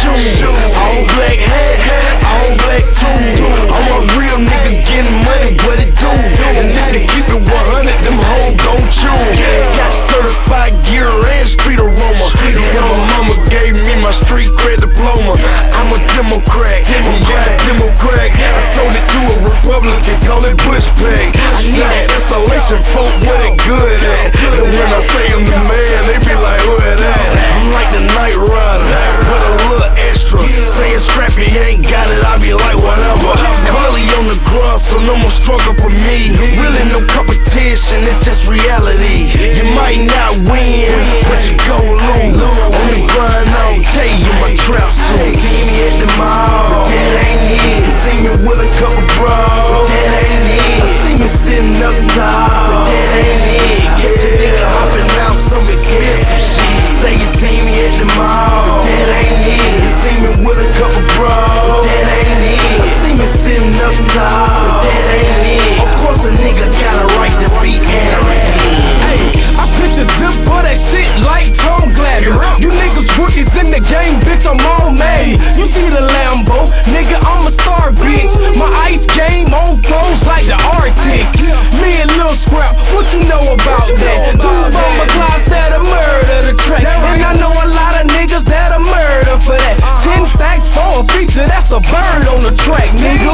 shoe. All black hat, all black too. All my real niggas getting money, what it do? And if they keep it 100, them hoes gon' chew. Got certified gear and street aroma. And my mama gave me my street cred diploma. I'm a Democrat, Democrat. I sold it to a Republican, call it Bush pay. I need that installation, folk, what it good at. And when I say I'm the man, they be like, who is that? I'm like the Night Rider, with a little extra. Saying scrappy, ain't got it, I be like, whatever. Curly on the grass, so no more struggle for me. Really no competition, it's just reality. You might not win, but you gon' lose. On the grind all day in my trap suit. See me at the mall, that ain't it. See me with a couple bros, that ain't it. See me sitting up tall, that ain't it. Catch a nigga hopping out some expensive shit. Say you see me at the mall, that ain't it. You see me with a couple bros, that ain't it. See me sitting up tall, that ain't it. Of course a nigga got a right to be arrogant. Hey, I pitch a zip for that shit like Tom Gladden. You niggas rookies in the game, bitch, I'm all made. You see the Lambo, nigga, I'm a star, bitch. My ice game on flows like the Arctic. Me and Lil Scrap, what you know about that? Two bomber clocks that'll murder the track. And I know a lot of niggas that'll murder for that. 10 stacks for a feature, that's a bird on the track, nigga.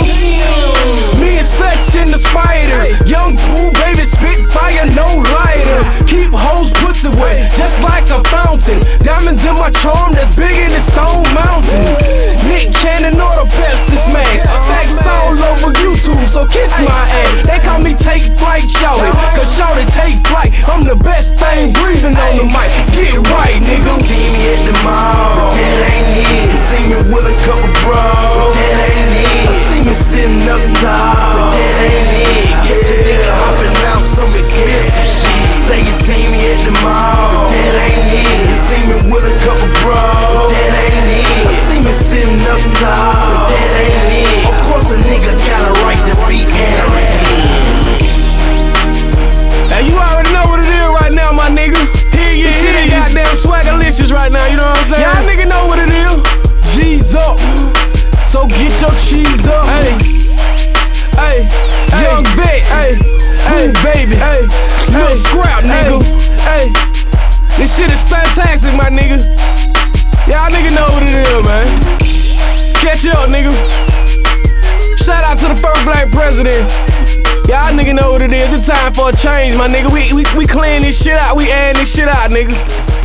Me and Such in the Spider. Young Pooh, baby, spit fire, no lighter. Keep hoes pussy wet, just like a fountain. Diamonds in my charm, that's bigger than Stone Mountain. Nick Cannon or the best to smash. Facts all over YouTube, so kiss my ass. They call me Take Flight, shawty, cause shawty take flight. I'm the best thing breathing on the mic. Get right, nigga. See me at the mall, that ain't it. See me with a couple bros, that ain't it. See me sitting up tall, that ain't it. Catch a nigga hopping out some expensive shit. Say you see me at the mall, that ain't it. You see me with a couple bros, that ain't it. See me sitting up tall, that ain't it. Of course a nigga got a right to be arrogant. Hey, you already know what it is right now, my nigga. This shit ain't goddamn swaggerlicious right now, you know what I'm saying? Y'all nigga know what it is. G's up, so get your cheese up. Hey, hey, Young Vet, hey, hey, baby, hey, Lil Scrap, nigga. Hey, this shit is fantastic, my nigga. Y'all nigga know what it is, man. Catch up, nigga. Shout out to the first black president. Y'all nigga know what it is. It's time for a change, my nigga. We clean this shit out. We add this shit out, nigga.